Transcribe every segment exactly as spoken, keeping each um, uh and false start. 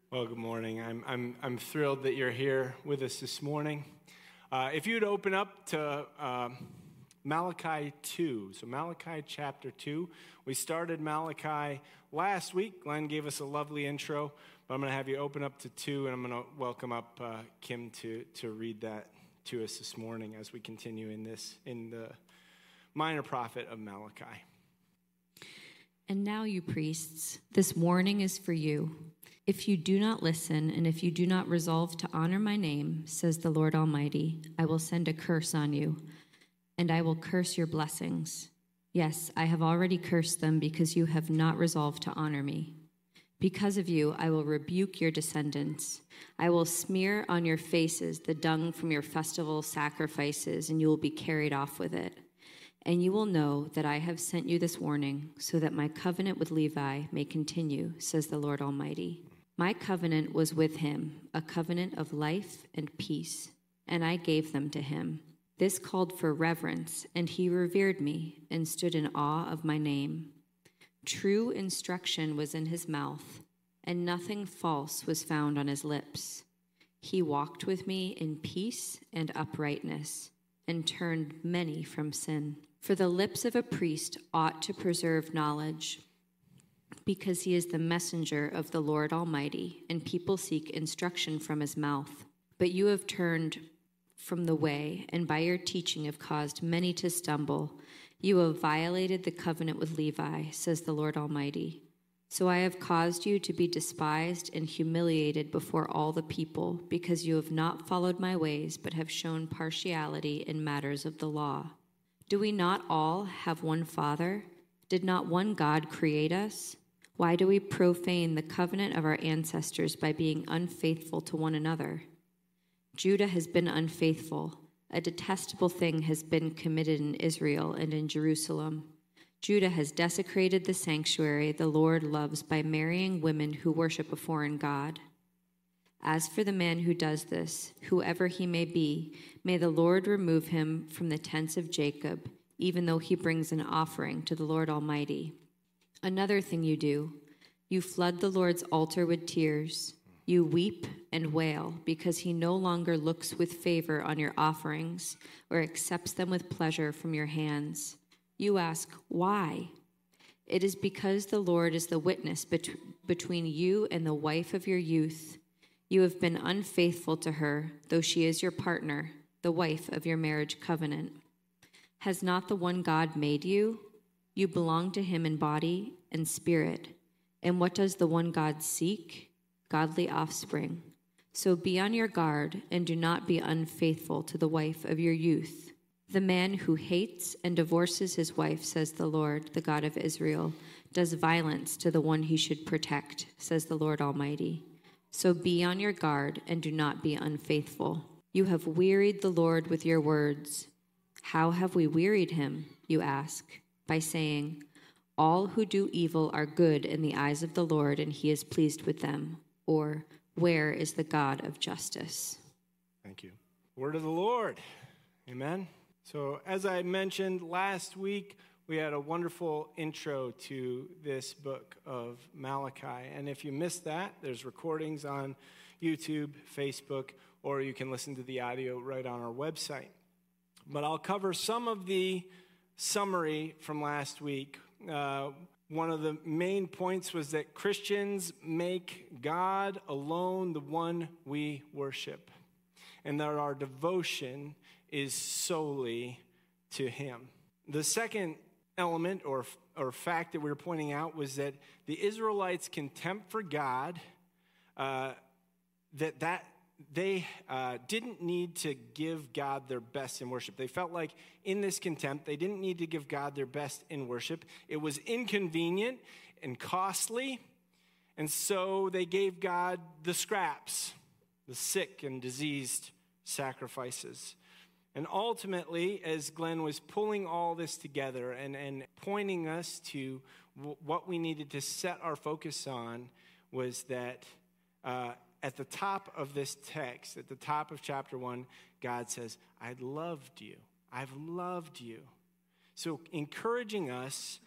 Well, good morning. I'm I'm I'm thrilled that you're here with us this morning. Uh, if you'd open up to uh, Malachi two, so Malachi chapter two. We started Malachi last week. Glenn gave us a lovely intro, but I'm going to have you open up to two, and I'm going to welcome up uh, Kim to to read that to us this morning as we continue in this in the minor prophet of Malachi. And now, you priests, this warning is for you. If you do not listen, and if you do not resolve to honor my name, says the Lord Almighty, I will send a curse on you, and I will curse your blessings. Yes, I have already cursed them because you have not resolved to honor me. Because of you, I will rebuke your descendants. I will smear on your faces the dung from your festival sacrifices, and you will be carried off with it. And you will know that I have sent you this warning, so that my covenant with Levi may continue, says the Lord Almighty. My covenant was with him, a covenant of life and peace, and I gave them to him. This called for reverence, and he revered me and stood in awe of my name. True instruction was in his mouth, and nothing false was found on his lips. He walked with me in peace and uprightness, and turned many from sin. For the lips of a priest ought to preserve knowledge, because he is the messenger of the Lord Almighty, and people seek instruction from his mouth. But you have turned from the way, and by your teaching have caused many to stumble. You have violated the covenant with Levi, says the Lord Almighty. So I have caused you to be despised and humiliated before all the people, because you have not followed my ways, but have shown partiality in matters of the law. Do we not all have one Father? Did not one God create us? Why do we profane the covenant of our ancestors by being unfaithful to one another? Judah has been unfaithful. A detestable thing has been committed in Israel and in Jerusalem. Judah has desecrated the sanctuary the Lord loves by marrying women who worship a foreign god. As for the man who does this, whoever he may be, may the Lord remove him from the tents of Jacob, even though he brings an offering to the Lord Almighty. Another thing you do, you flood the Lord's altar with tears. You weep and wail because he no longer looks with favor on your offerings or accepts them with pleasure from your hands. You ask, why? It is because the Lord is the witness bet- between you and the wife of your youth. You have been unfaithful to her, though she is your partner, the wife of your marriage covenant. Has not the one God made you? You belong to him in body and spirit. And what does the one God seek? Godly offspring. So be on your guard and do not be unfaithful to the wife of your youth. The man who hates and divorces his wife, says the Lord, the God of Israel, does violence to the one he should protect, says the Lord Almighty. So be on your guard and do not be unfaithful. You have wearied the Lord with your words. How have we wearied him, you ask? By saying, all who do evil are good in the eyes of the Lord, and he is pleased with them. Or, where is the God of justice? Thank you. Word of the Lord. Amen. So as I mentioned last week, we had a wonderful intro to this book of Malachi. And if you missed that, there's recordings on YouTube, Facebook, or you can listen to the audio right on our website. But I'll cover some of the summary from last week. Uh, one of the main points was that Christians make God alone the one we worship, and that our devotion is solely to him. The second element or, or fact that we were pointing out was that the Israelites' contempt for God, uh, that that they uh, didn't need to give God their best in worship. They felt like in this contempt, they didn't need to give God their best in worship. It was inconvenient and costly, and so they gave God the scraps, the sick and diseased sacrifices. And ultimately, as Glenn was pulling all this together and, and pointing us to w- what we needed to set our focus on, was that uh, at the top of this text, at the top of chapter one, God says, I loved you. I've loved you. So encouraging us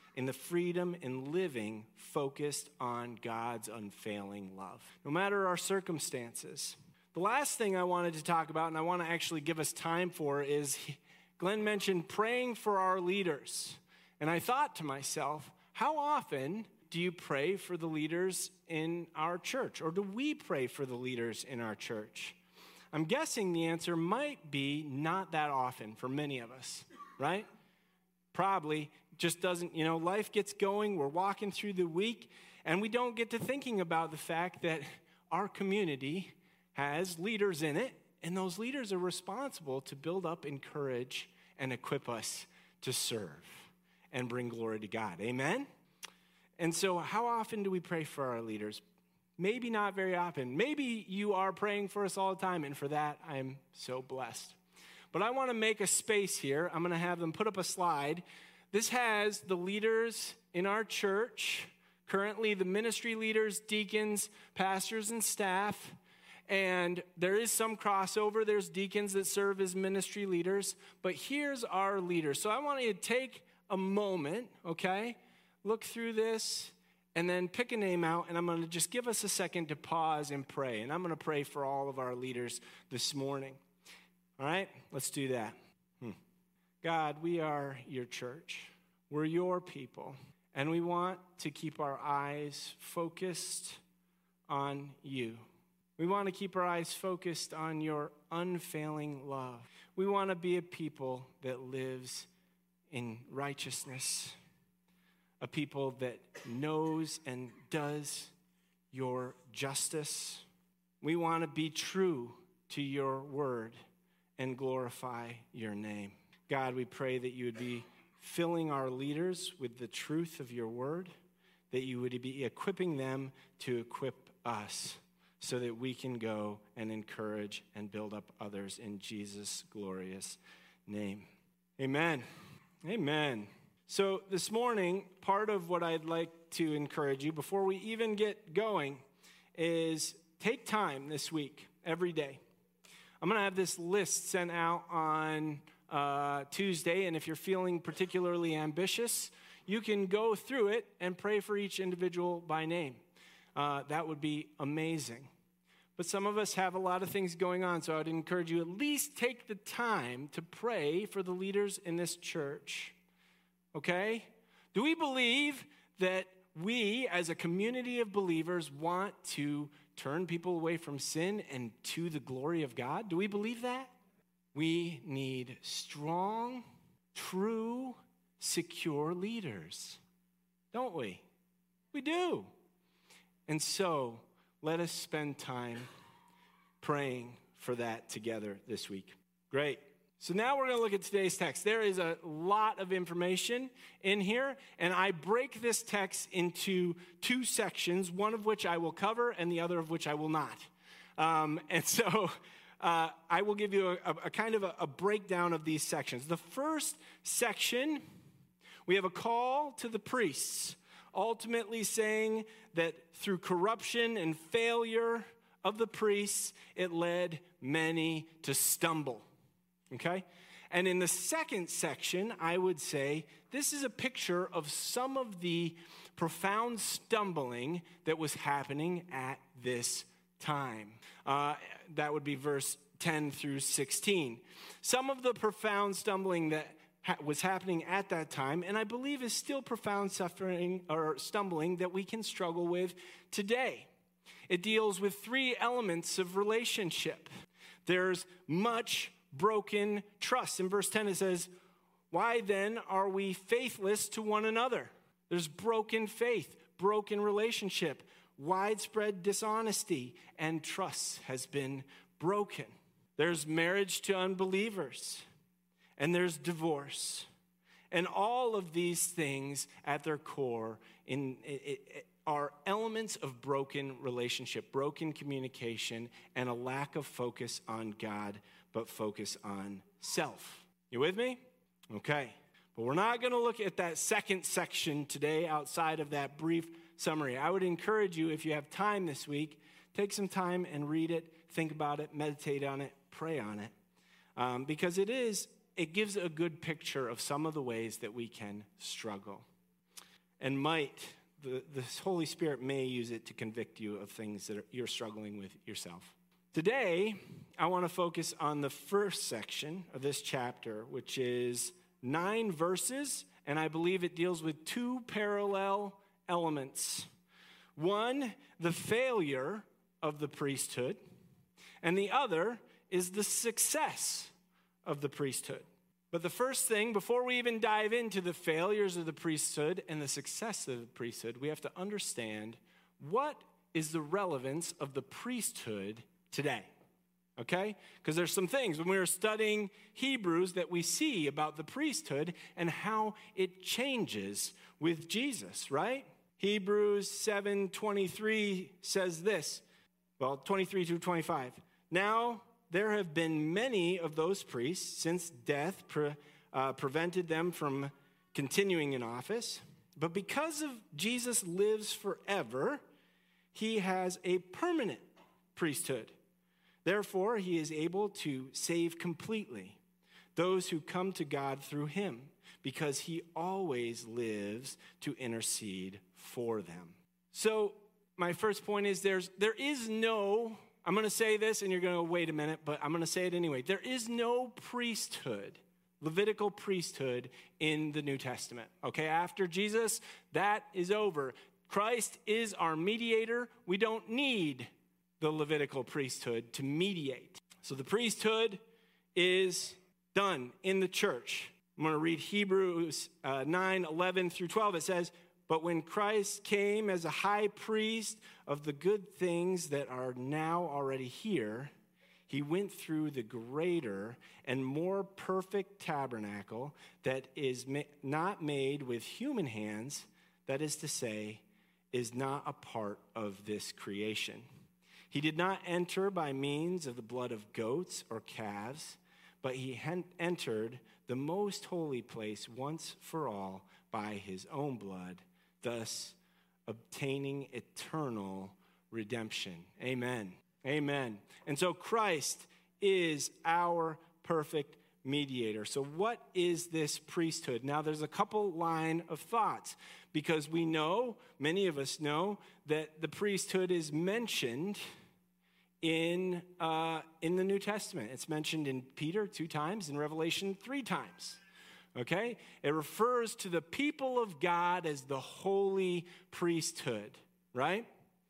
in the freedom in living focused on God's unfailing love, no matter our circumstances. The last thing I wanted to talk about, and I want to actually give us time for, is Glenn mentioned praying for our leaders. And I thought to myself, how often do you pray for the leaders in our church? Or do we pray for the leaders in our church? I'm guessing the answer might be not that often for many of us, right? Probably just doesn't, you know, life gets going, we're walking through the week, and we don't get to thinking about the fact that our community has leaders in it, and those leaders are responsible to build up, encourage, and equip us to serve and bring glory to God. Amen? And so how often do we pray for our leaders? Maybe not very often. Maybe you are praying for us all the time, and for that, I'm so blessed. But I want to make a space here. I'm going to have them put up a slide. This has the leaders in our church, currently the ministry leaders, deacons, pastors, and staff. And there is some crossover. There's deacons that serve as ministry leaders. But here's our leaders. So I want you to take a moment, okay? Look through this and then pick a name out. And I'm going to just give us a second to pause and pray. And I'm going to pray for all of our leaders this morning. All right? Let's do that. Hmm. God, we are your church. We're your people. And we want to keep our eyes focused on you. We want to keep our eyes focused on your unfailing love. We want to be a people that lives in righteousness, a people that knows and does your justice. We want to be true to your word and glorify your name. God, we pray that you would be filling our leaders with the truth of your word, that you would be equipping them to equip us so that we can go and encourage and build up others in Jesus' glorious name. Amen. Amen. So this morning, part of what I'd like to encourage you before we even get going is take time this week, every day. I'm going to have this list sent out on uh, Tuesday, and if you're feeling particularly ambitious, you can go through it and pray for each individual by name. Uh, that would be amazing. But some of us have a lot of things going on, so I'd encourage you at least take the time to pray for the leaders in this church. Okay? Do we believe that we, as a community of believers, want to turn people away from sin and to the glory of God? Do we believe that? We need strong, true, secure leaders, don't we? We do. And so, let us spend time praying for that together this week. Great. So now we're going to look at today's text. There is a lot of information in here, and I break this text into two sections, one of which I will cover and the other of which I will not. Um, and so uh, I will give you a, a kind of a, a breakdown of these sections. The first section, we have a call to the priests, ultimately saying that through corruption and failure of the priests, it led many to stumble. Okay? And in the second section, I would say this is a picture of some of the profound stumbling that was happening at this time. Uh, that would be verse ten through sixteen. Some of the profound stumbling that ha- was happening at that time, and I believe is still profound suffering or stumbling that we can struggle with today. It deals with three elements of relationship. There's much broken trust. In verse ten it says, why then are we faithless to one another? There's broken faith, broken relationship, widespread dishonesty, and trust has been broken. There's marriage to unbelievers, and there's divorce. And all of these things at their core in, it, it, are elements of broken relationship, broken communication, and a lack of focus on God, but focus on self. You with me? Okay. But we're not going to look at that second section today outside of that brief summary. I would encourage you, if you have time this week, take some time and read it, think about it, meditate on it, pray on it. Um, because it is, it gives a good picture of some of the ways that we can struggle. and might, the, the Holy Spirit may use it to convict you of things that are, you're struggling with yourself. Today, I want to focus on the first section of this chapter, which is nine verses, and I believe it deals with two parallel elements. One, the failure of the priesthood, and the other is the success of the priesthood. But the first thing, before we even dive into the failures of the priesthood and the success of the priesthood, we have to understand what is the relevance of the priesthood today, okay? Because there's some things when we were studying Hebrews that we see about the priesthood and how it changes with Jesus, right? Hebrews seven twenty-three says this, well, twenty-three through twenty-five. Now, there have been many of those priests since death pre- uh, prevented them from continuing in office. But because of Jesus lives forever, he has a permanent priesthood. Therefore, he is able to save completely those who come to God through him, because he always lives to intercede for them. So my first point is there's there is no... I'm going to say this, and you're going to go, wait a minute, but I'm going to say it anyway. There is no priesthood, Levitical priesthood in the New Testament. Okay, after Jesus, that is over. Christ is our mediator. We don't need the Levitical priesthood to mediate. So the priesthood is done in the church. I'm going to read Hebrews uh, nine, eleven through twelve. It says, but when Christ came as a high priest of the good things that are now already here, he went through the greater and more perfect tabernacle that is ma- not made with human hands, that is to say, is not a part of this creation. He did not enter by means of the blood of goats or calves, but he hen- entered the most holy place once for all by his own blood, thus obtaining eternal redemption. Amen. Amen. And so Christ is our perfect mediator. So what is this priesthood? Now there's a couple line of thoughts, because we know, many of us know, that the priesthood is mentioned in, uh, in the New Testament. It's mentioned in Peter two times, in Revelation three times. Okay? It refers to the people of God as the holy priesthood, right?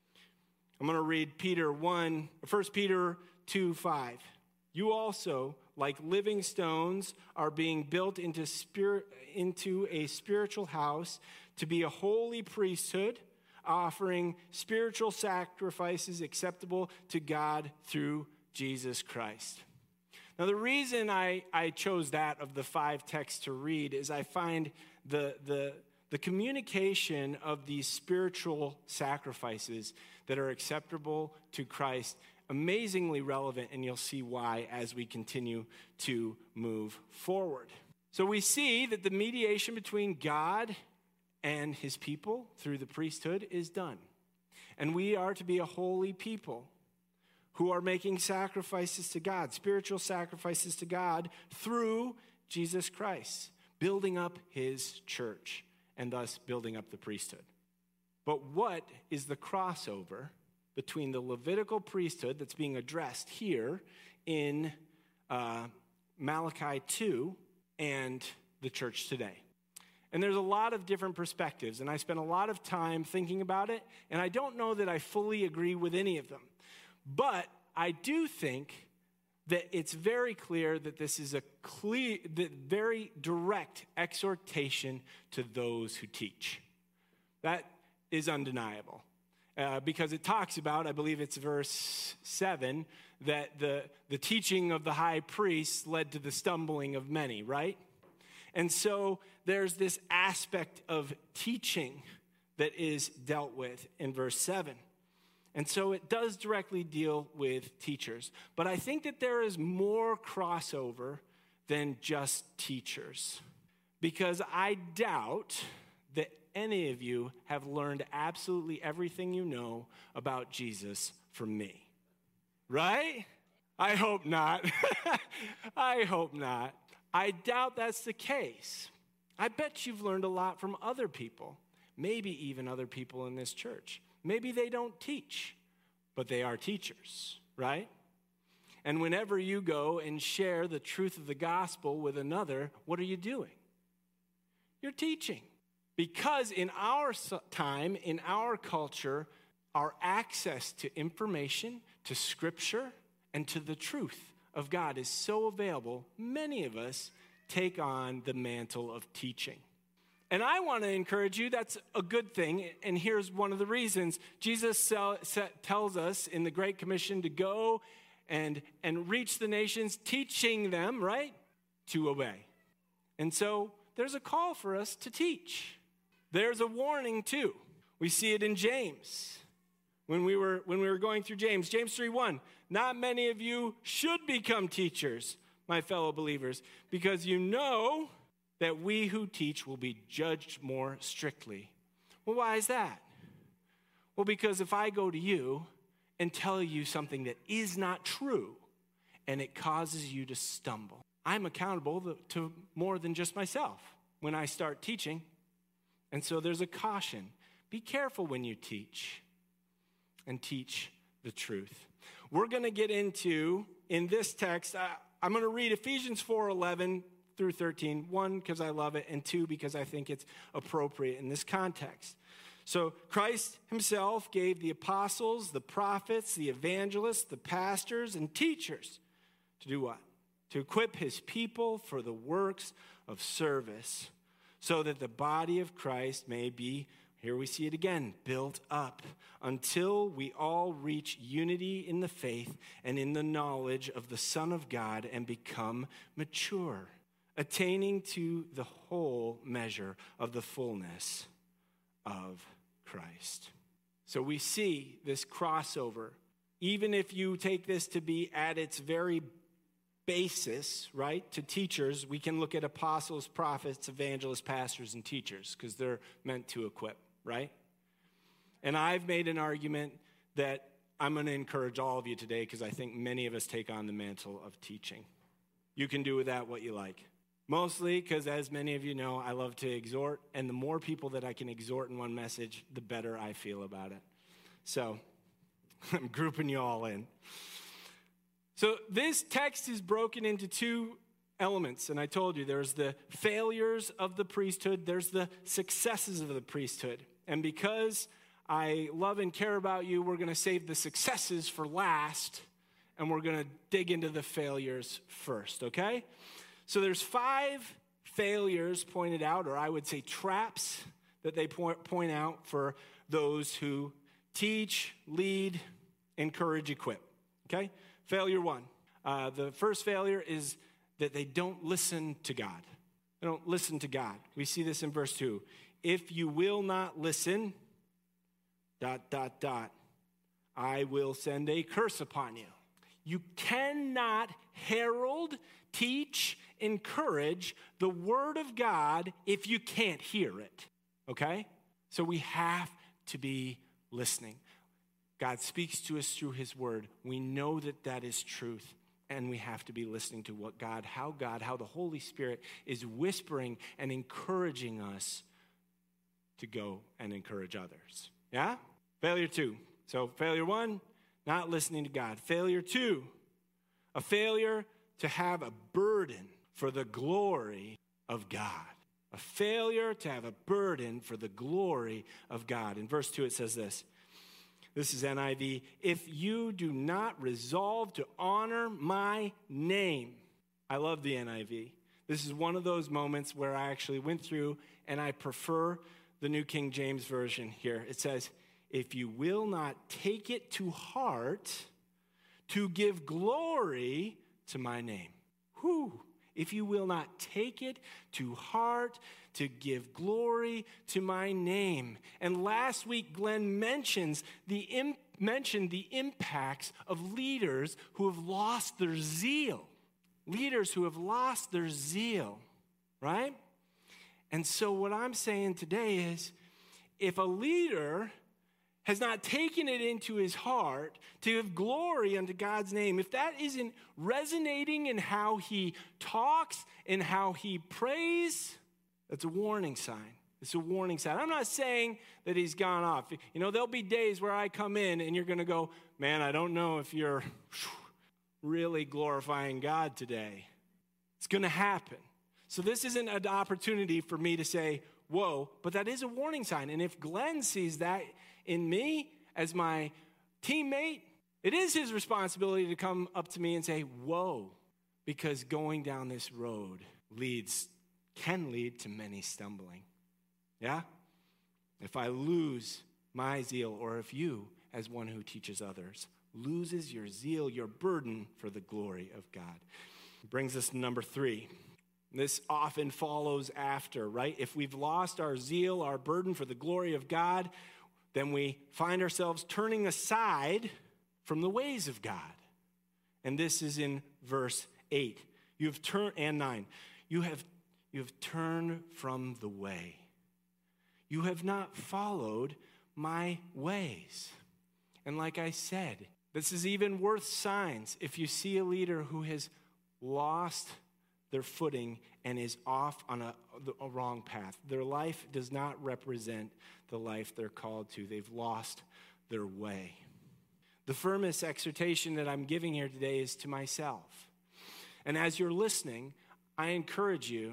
I'm going to read Peter one, First Peter two, five. You also, like living stones, are being built into spirit, into a spiritual house to be a holy priesthood, offering spiritual sacrifices acceptable to God through Jesus Christ. Now, the reason I, I chose that of the five texts to read is I find the, the, the communication of these spiritual sacrifices that are acceptable to Christ amazingly relevant, and you'll see why as we continue to move forward. So we see that the mediation between God and his people through the priesthood is done. And we are to be a holy people who are making sacrifices to God, spiritual sacrifices to God through Jesus Christ, building up his church and thus building up the priesthood. But what is the crossover between the Levitical priesthood that's being addressed here in uh, Malachi two and the church today? And there's a lot of different perspectives, and I spent a lot of time thinking about it, and I don't know that I fully agree with any of them. But I do think that it's very clear that this is a clear, that very direct exhortation to those who teach. That is undeniable. Uh, because it talks about, I believe it's verse seven, that the, the teaching of the high priest led to the stumbling of many, right? And so there's this aspect of teaching that is dealt with in verse seven. And so it does directly deal with teachers. But I think that there is more crossover than just teachers. Because I doubt that any of you have learned absolutely everything you know about Jesus from me. Right? I hope not. I hope not. I doubt that's the case. I bet you've learned a lot from other people. maybe even other people in this church. Maybe they don't teach, but they are teachers, right? And whenever you go and share the truth of the gospel with another, what are you doing? You're teaching. Because in our time, in our culture, our access to information, to scripture, and to the truth of God is so available, many of us take on the mantle of teaching. And I want to encourage you, that's a good thing. And here's one of the reasons. Jesus tells us in the Great Commission to go and, and reach the nations, teaching them, right, to obey. And so there's a call for us to teach. There's a warning too. We see it in James. When we were when we were going through James, James three one, not many of you should become teachers, my fellow believers, because you know that we who teach will be judged more strictly. Well, why is that? Well, because if I go to you and tell you something that is not true and it causes you to stumble, I'm accountable to more than just myself when I start teaching. And so there's a caution. Be careful when you teach and teach the truth. We're going to get into, in this text, I, I'm going to read Ephesians four eleven through thirteen. One, because I love it, and two, because I think it's appropriate in this context. So Christ himself gave the apostles, the prophets, the evangelists, the pastors, and teachers to do what? To equip his people for the works of service, so that the body of Christ may be, here we see it again, built up until we all reach unity in the faith and in the knowledge of the Son of God and become mature, attaining to the whole measure of the fullness of Christ. So we see this crossover. Even if you take this to be at its very basis, right, to teachers, we can look at apostles, prophets, evangelists, pastors, and teachers because they're meant to equip, right? And I've made an argument that I'm going to encourage all of you today because I think many of us take on the mantle of teaching. You can do with that what you like. Mostly because, as many of you know, I love to exhort, and the more people that I can exhort in one message, the better I feel about it. So I'm grouping you all in. So this text is broken into two elements, and I told you there's the failures of the priesthood, there's the successes of the priesthood. And because I love and care about you, we're going to save the successes for last, and we're going to dig into the failures first, okay? So there's five failures pointed out, or I would say traps that they point, point out for those who teach, lead, encourage, equip, okay? Failure one. Uh, the first failure is that they don't listen to God. They don't listen to God. We see this in verse two. If you will not listen, dot, dot, dot, I will send a curse upon you. You cannot herald, teach, encourage the word of God if you can't hear it, okay? So we have to be listening. God speaks to us through his word. We know that that is truth, and we have to be listening to what God, how God, how the Holy Spirit is whispering and encouraging us to go and encourage others. Yeah? Failure two. So failure one, not listening to God. Failure two, a failure to have a burden for the glory of God. A failure to have a burden for the glory of God. In verse two, it says this. This is N I V. If you do not resolve to honor my name. I love the N I V. This is one of those moments where I actually went through and I prefer the New King James Version here. It says, if you will not take it to heart to give glory to my name. Whew. If you will not take it to heart to give glory to my name. And last week, Glenn mentions the imp- mentioned the impacts of leaders who have lost their zeal. Leaders who have lost their zeal, right? And so what I'm saying today is, if a leader has not taken it into his heart to give glory unto God's name, if that isn't resonating in how he talks and how he prays, that's a warning sign. It's a warning sign. I'm not saying that he's gone off. You know, there'll be days where I come in and you're going to go, man, I don't know if you're really glorifying God today. It's going to happen. So this isn't an opportunity for me to say, whoa, but that is a warning sign. And if Glenn sees that in me as my teammate, it is his responsibility to come up to me and say, whoa, because going down this road leads, can lead to many stumbling. Yeah? If I lose my zeal, or if you, as one who teaches others, loses your zeal, your burden for the glory of God. Brings us to number three. This often follows after, right? If we've lost our zeal, our burden for the glory of God, then we find ourselves turning aside from the ways of God. And this is in verse eight. You have turned, and nine. You have, you have turned from the way. You have not followed my ways. And like I said, this is even worth signs. If you see a leader who has lost their footing and is off on a, a wrong path, their life does not represent the life they're called to. They've lost their way. The firmest exhortation that I'm giving here today is to myself. And as you're listening, I encourage you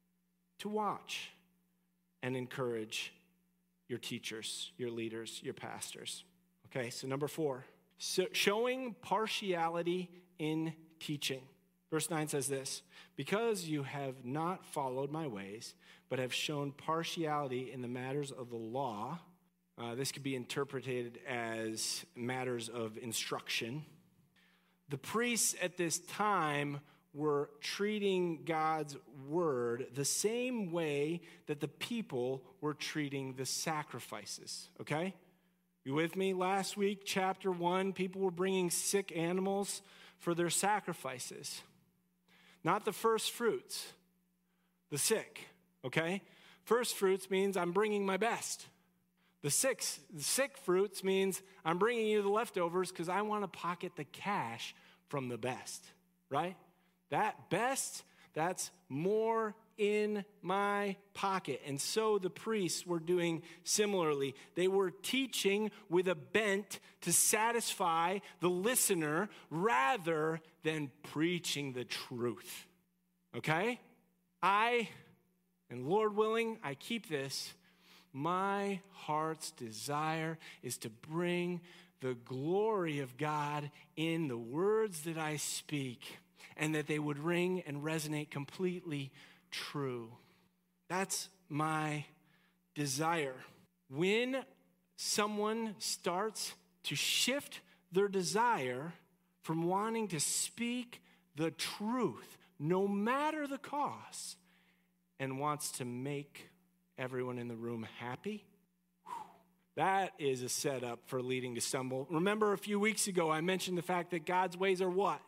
to watch and encourage your teachers, your leaders, your pastors. Okay, so number four, so showing partiality in teaching. Verse nine says this, because you have not followed my ways, but have shown partiality in the matters of the law. Uh, this could be interpreted as matters of instruction. The priests at this time were treating God's word the same way that the people were treating the sacrifices, okay? You with me? Last week, chapter one, people were bringing sick animals for their sacrifices. Not the first fruits, the sick, okay? First fruits means I'm bringing my best. The sick, the sick fruits means I'm bringing you the leftovers because I want to pocket the cash from the best, right? That best, that's more in my pocket. And so the priests were doing similarly. They were teaching with a bent to satisfy the listener rather than preaching the truth. Okay? I, and Lord willing, I keep this. My heart's desire is to bring the glory of God in the words that I speak, and that they would ring and resonate completely true. That's my desire. When someone starts to shift their desire from wanting to speak the truth, no matter the cost, and wants to make everyone in the room happy, that is a setup for leading to stumble. Remember a few weeks ago, I mentioned the fact that God's ways are what?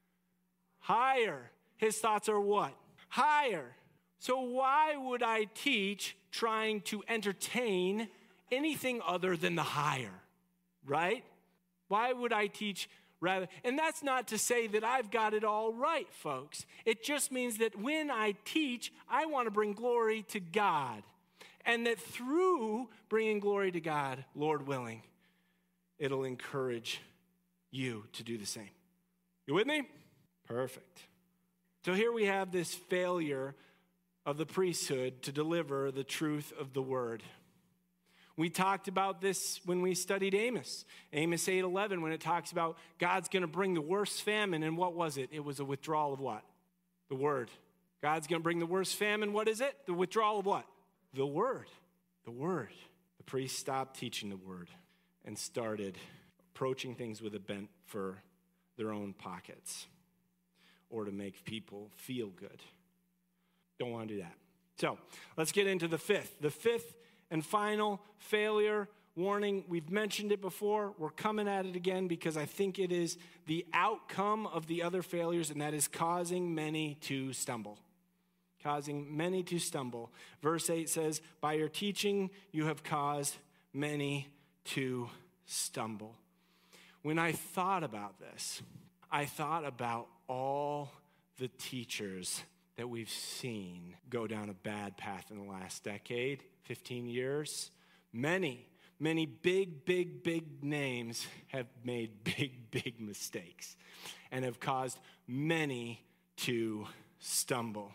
Higher. His thoughts are what? Higher. So why would I teach trying to entertain anything other than the higher, right? Why would I teach rather? And that's not to say that I've got it all right, folks. It just means that when I teach, I want to bring glory to God. And that through bringing glory to God, Lord willing, it'll encourage you to do the same. You with me? Perfect. So here we have this failure of the priesthood to deliver the truth of the word. We talked about this when we studied Amos. Amos eight eleven, when it talks about God's going to bring the worst famine. And what was it? It was a withdrawal of what? The word. God's going to bring the worst famine. What is it? The withdrawal of what? The word. The word. The priests stopped teaching the word and started approaching things with a bent for their own pockets or to make people feel good. Don't want to do that. So let's get into the fifth. The fifth and final failure warning. We've mentioned it before. We're coming at it again because I think it is the outcome of the other failures, and that is causing many to stumble. Causing many to stumble. Verse eight says, by your teaching you have caused many to stumble. When I thought about this, I thought about all the teachers that we've seen go down a bad path in the last decade, fifteen years. Many, many big, big, big names have made big, big mistakes and have caused many to stumble.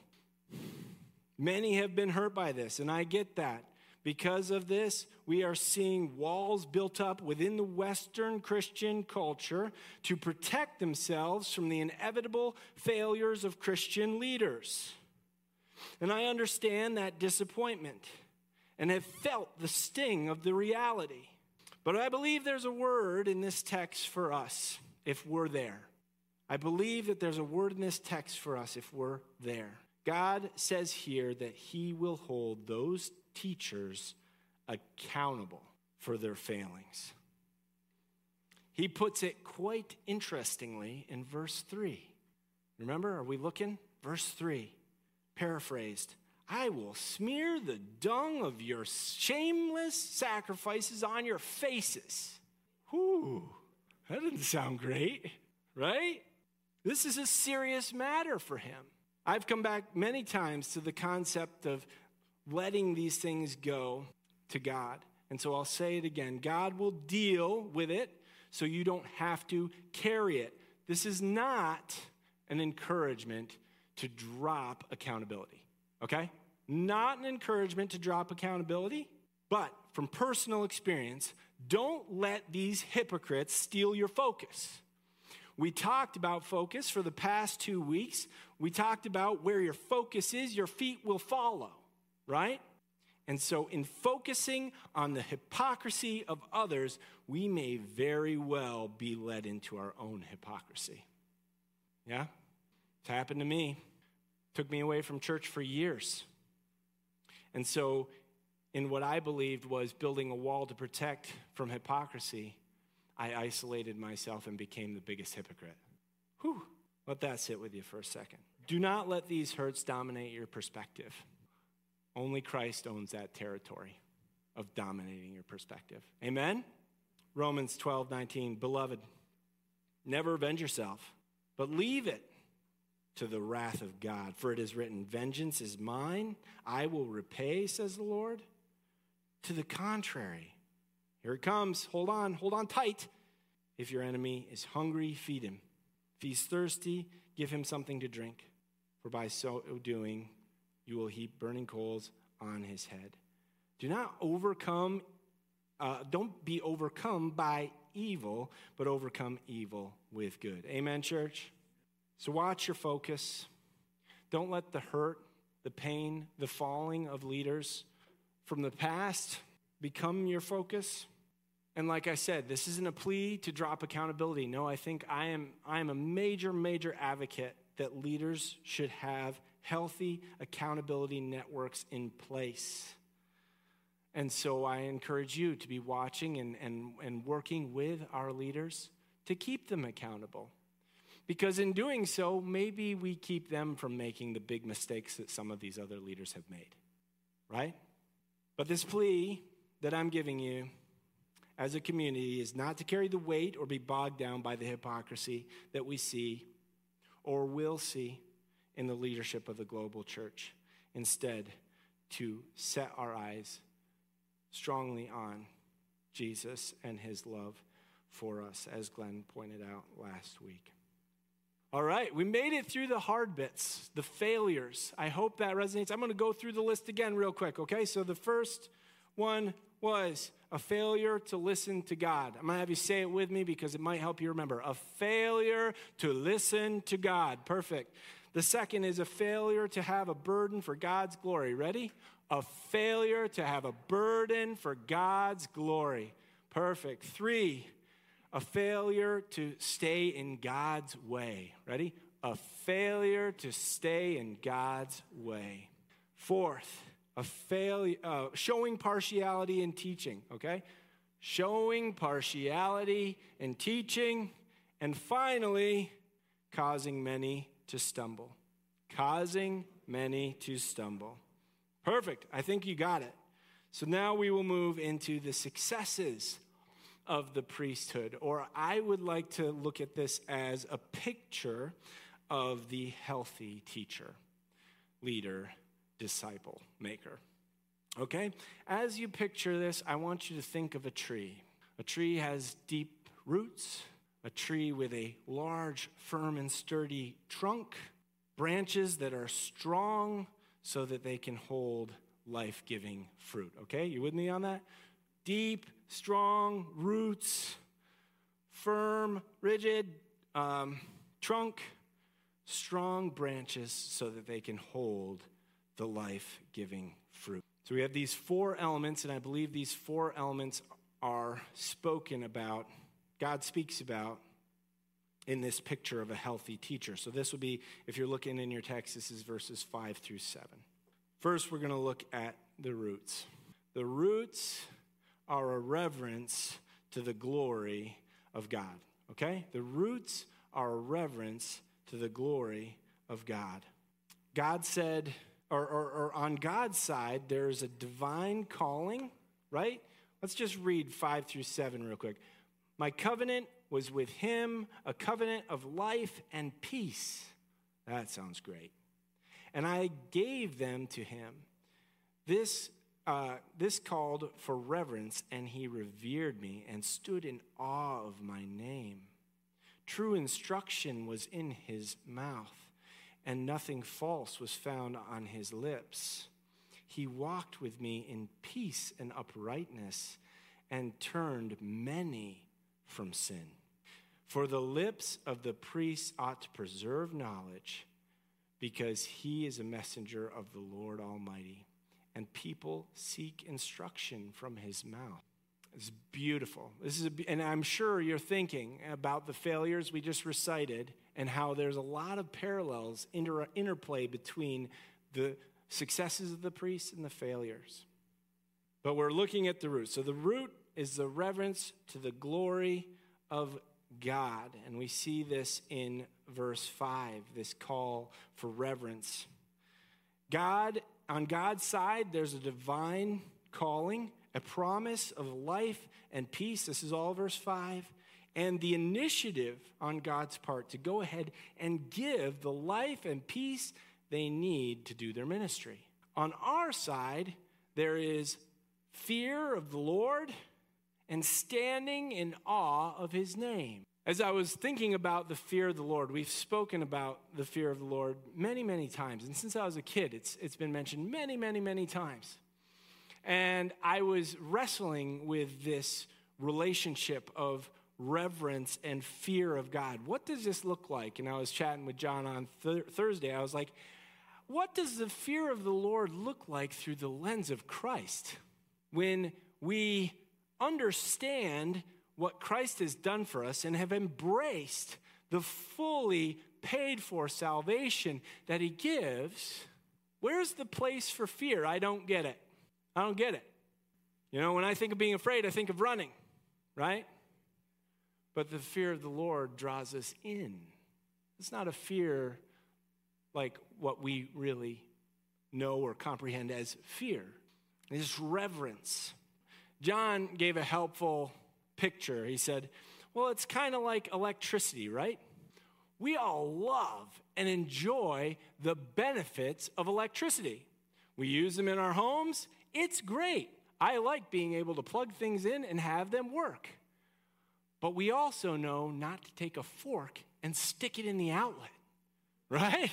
Many have been hurt by this, and I get that. Because of this, we are seeing walls built up within the Western Christian culture to protect themselves from the inevitable failures of Christian leaders. And I understand that disappointment and have felt the sting of the reality. But I believe there's a word in this text for us if we're there. I believe that there's a word in this text for us if we're there. God says here that he will hold those teachers accountable for their failings. He puts it quite interestingly in verse three. Remember, are we looking? Verse three, paraphrased. I will smear the dung of your shameless sacrifices on your faces. Whew, that doesn't sound great, right? This is a serious matter for him. I've come back many times to the concept of letting these things go to God. And so I'll say it again. God will deal with it so you don't have to carry it. This is not an encouragement to drop accountability, okay? Not an encouragement to drop accountability, but from personal experience, don't let these hypocrites steal your focus. We talked about focus for the past two weeks. We talked about where your focus is, your feet will follow, right? And so in focusing on the hypocrisy of others, we may very well be led into our own hypocrisy. Yeah? It's happened to me. Took me away from church for years. And so in what I believed was building a wall to protect from hypocrisy, I isolated myself and became the biggest hypocrite. Whew. Let that sit with you for a second. Do not let these hurts dominate your perspective. Only Christ owns that territory of dominating your perspective. Amen? Romans twelve nineteen, beloved, never avenge yourself, but leave it to the wrath of God. For it is written, vengeance is mine, I will repay, says the Lord. To the contrary, here it comes. Hold on, hold on tight. If your enemy is hungry, feed him. If he's thirsty, give him something to drink. For by so doing, you will heap burning coals on his head. Do not overcome, uh, don't be overcome by evil, but overcome evil with good. Amen, church? So watch your focus. Don't let the hurt, the pain, the falling of leaders from the past become your focus. And like I said, this isn't a plea to drop accountability. No, I think I am, I am a major, major advocate that leaders should have healthy accountability networks in place. And so I encourage you to be watching and, and, and working with our leaders to keep them accountable. Because in doing so, maybe we keep them from making the big mistakes that some of these other leaders have made, right? But this plea that I'm giving you as a community is not to carry the weight or be bogged down by the hypocrisy that we see or will see in the leadership of the global church. Instead, to set our eyes strongly on Jesus and his love for us, as Glenn pointed out last week. All right, we made it through the hard bits, the failures. I hope that resonates. I'm going to go through the list again real quick, okay? So the first one was a failure to listen to God. I'm going to have you say it with me because it might help you remember. A failure to listen to God. Perfect. The second is a failure to have a burden for God's glory. Ready? A failure to have a burden for God's glory. Perfect. Three, a failure to stay in God's way. Ready? A failure to stay in God's way. Fourth, a failure, uh, showing partiality in teaching, okay? Showing partiality in teaching. And finally, causing many to stumble. Causing many to stumble. Perfect. I think you got it. So now we will move into the successes of the priesthood, or I would like to look at this as a picture of the healthy teacher. leader, disciple maker. Okay? As you picture this, I want you to think of a tree. A tree has deep roots, a tree with a large, firm, and sturdy trunk, branches that are strong so that they can hold life-giving fruit. Okay? You with me on that? Deep, strong roots, firm, rigid um, trunk, strong branches so that they can hold the life-giving fruit. So we have these four elements, and I believe these four elements are spoken about, God speaks about in this picture of a healthy teacher. So this would be, if you're looking in your text, this is verses five through seven. First, we're going to look at the roots. The roots are a reverence to the glory of God, okay? The roots are a reverence to the glory of God. God said, or, or, or on God's side, there's a divine calling, right? Let's just read five through seven real quick. My covenant was with him, a covenant of life and peace. That sounds great. And I gave them to him. This, uh, this called for reverence, and he revered me and stood in awe of my name. True instruction was in his mouth, and nothing false was found on his lips. He walked with me in peace and uprightness, and turned many from sin. For the lips of the priest ought to preserve knowledge, because he is a messenger of the Lord Almighty, and people seek instruction from his mouth. It's beautiful. This is, a, and I'm sure you're thinking about the failures we just recited and how there's a lot of parallels, inter, interplay between the successes of the priests and the failures. But we're looking at the root. So the root is the reverence to the glory of God. And we see this in verse five, this call for reverence. God, on God's side, there's a divine calling, a promise of life and peace. This is all verse five. And the initiative on God's part to go ahead and give the life and peace they need to do their ministry. On our side, there is fear of the Lord and standing in awe of his name. As I was thinking about the fear of the Lord, we've spoken about the fear of the Lord many, many times. And since I was a kid, it's it's been mentioned many, many, many times. And I was wrestling with this relationship of reverence and fear of God. What does this look like? And I was chatting with John on th- Thursday. I was like, what does the fear of the Lord look like through the lens of Christ? When we understand what Christ has done for us and have embraced the fully paid for salvation that he gives, where's the place for fear? I don't get it. I don't get it. You know, when I think of being afraid, I think of running, right? But the fear of the Lord draws us in. It's not a fear like what we really know or comprehend as fear. It's reverence. John gave a helpful picture. He said, well, it's kind of like electricity, right? We all love and enjoy the benefits of electricity. We use them in our homes. It's great. I like being able to plug things in and have them work. But we also know not to take a fork and stick it in the outlet, right?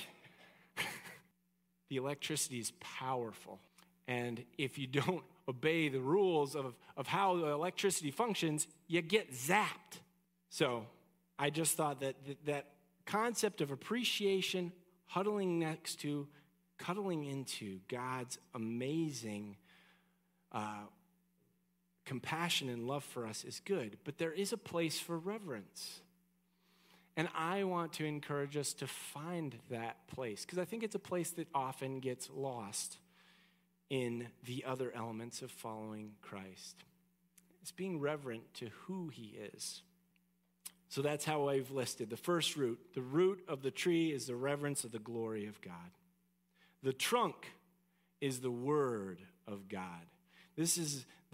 The electricity is powerful. And if you don't obey the rules of, of how the electricity functions, you get zapped. So I just thought that that concept of appreciation, huddling next to, cuddling into God's amazing uh, compassion and love for us is good. But there is a place for reverence. And I want to encourage us to find that place, because I think it's a place that often gets lost in the other elements of following Christ. It's being reverent to who he is. So that's how I've listed. The first root, the root of the tree is the reverence of the glory of God. The trunk is the word of God. This is the,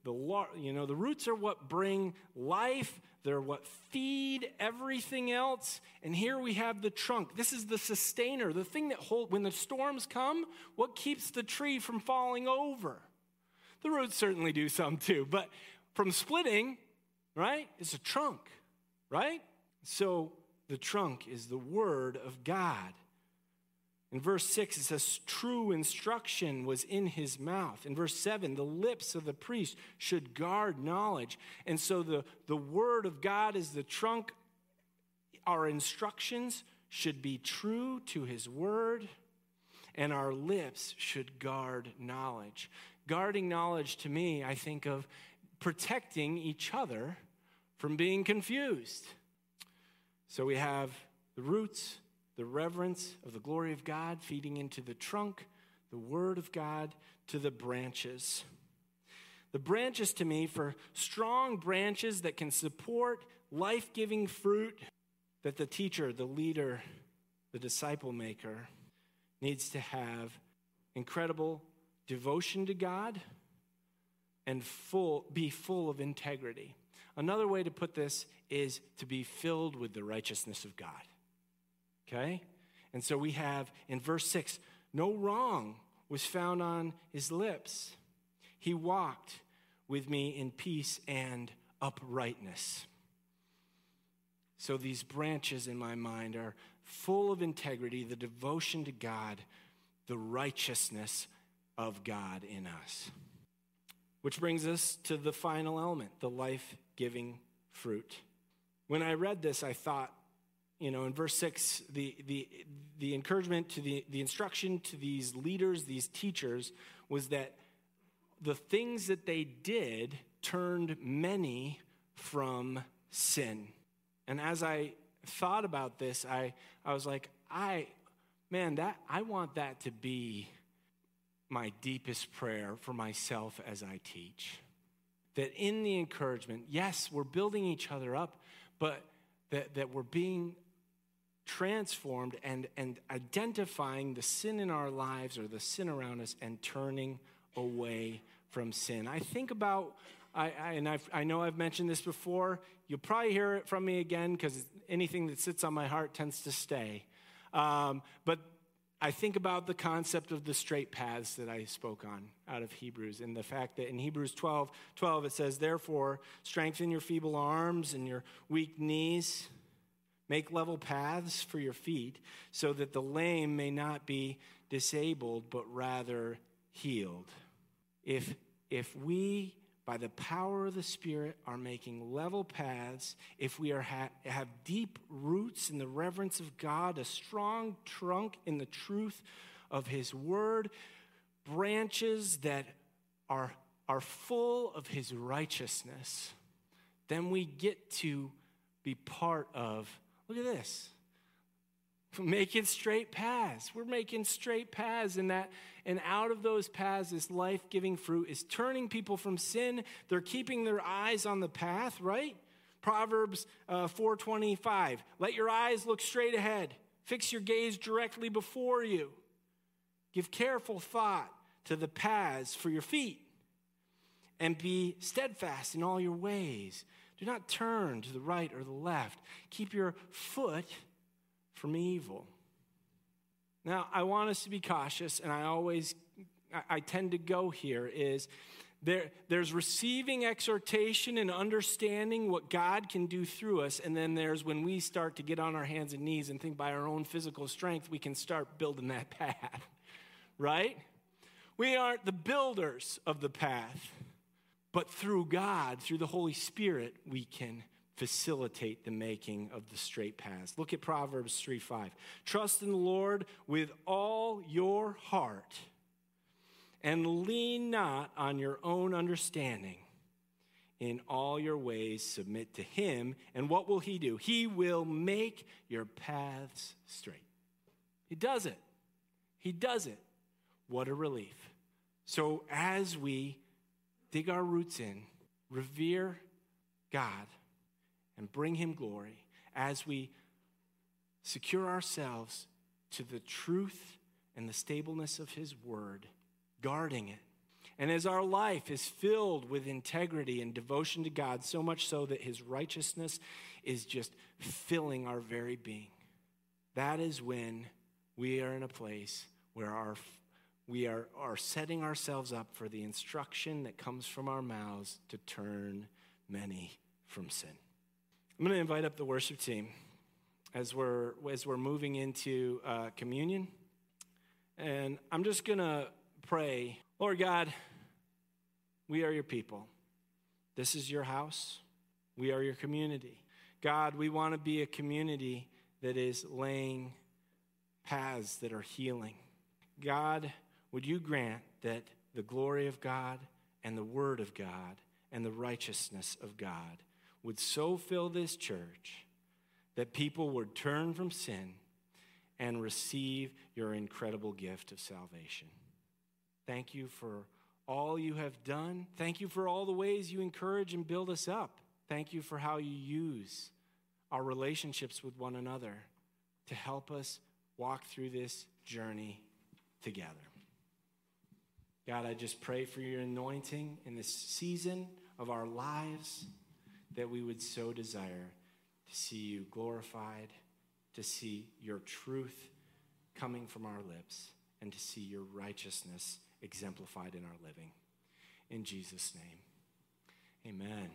the you know, the roots are what bring life. They're what feed everything else. And here we have the trunk. This is the sustainer, the thing that holds, when the storms come, what keeps the tree from falling over? The roots certainly do some too, but from splitting, right, it's a trunk, right? So the trunk is the word of God. In verse six, it says, true instruction was in his mouth. In verse seven, the lips of the priest should guard knowledge. And so the, the word of God is the trunk. Our instructions should be true to his word, and our lips should guard knowledge. Guarding knowledge, to me, I think of protecting each other from being confused. So we have the roots, the reverence of the glory of God feeding into the trunk, the word of God to the branches. The branches, to me, for strong branches that can support life-giving fruit that the teacher, the leader, the disciple maker needs to have incredible devotion to God and full, be full of integrity. Another way to put this is to be filled with the righteousness of God. Okay? And so we have in verse six, no wrong was found on his lips. He walked with me in peace and uprightness. So these branches in my mind are full of integrity, the devotion to God, the righteousness of God in us. Which brings us to the final element, the life-giving fruit. When I read this, I thought, you know, in verse six, the, the, the encouragement to the, the instruction to these leaders, these teachers, was that the things that they did turned many from sin. And as I thought about this, I, I was like, I, man, that I want that to be my deepest prayer for myself as I teach. That in the encouragement, yes, we're building each other up, but that, that we're being transformed and, and identifying the sin in our lives or the sin around us and turning away from sin. I think about, I, I and I've, I know I've mentioned this before. You'll probably hear it from me again because anything that sits on my heart tends to stay. Um, but I think about the concept of the straight paths that I spoke on out of Hebrews, and the fact that in Hebrews twelve, twelve it says, therefore, strengthen your feeble arms and your weak knees. Make level paths for your feet so that the lame may not be disabled, but rather healed. If, if we, by the power of the Spirit, are making level paths, if we are ha- have deep roots in the reverence of God, a strong trunk in the truth of his word, branches that are, are full of his righteousness, then we get to be part of, look at this, making straight paths. We're making straight paths, and that, and out of those paths, this life-giving fruit is turning people from sin. They're keeping their eyes on the path, right? Proverbs uh, four twenty-five. Let your eyes look straight ahead. Fix your gaze directly before you. Give careful thought to the paths for your feet, and be steadfast in all your ways. Do not turn to the right or the left. Keep your foot from evil. Now, I want us to be cautious, and I always, I, I tend to go here, is there, there's receiving exhortation and understanding what God can do through us, and then there's when we start to get on our hands and knees and think by our own physical strength, we can start building that path, right? We aren't the builders of the path. But through God, through the Holy Spirit, we can facilitate the making of the straight paths. Look at Proverbs three five. Trust in the Lord with all your heart and lean not on your own understanding. In all your ways submit to him, and what will he do? He will make your paths straight. He does it. He does it. What a relief. So as we dig our roots in, revere God, and bring him glory, as we secure ourselves to the truth and the stableness of his word, guarding it, And as our life is filled with integrity and devotion to God, so much so that his righteousness is just filling our very being, that is when we are in a place where our we are, are setting ourselves up for the instruction that comes from our mouths to turn many from sin. I'm going to invite up the worship team as we're as we're moving into uh, communion. And I'm just going to pray, Lord God, we are your people. This is your house. We are your community. God, we want to be a community that is laying paths that are healing. God, would you grant that the glory of God and the word of God and the righteousness of God would so fill this church that people would turn from sin and receive your incredible gift of salvation. Thank you for all you have done. Thank you for all the ways you encourage and build us up. Thank you for how you use our relationships with one another to help us walk through this journey together. God, I just pray for your anointing in this season of our lives, that we would so desire to see you glorified, to see your truth coming from our lips, and to see your righteousness exemplified in our living. In Jesus' name, amen.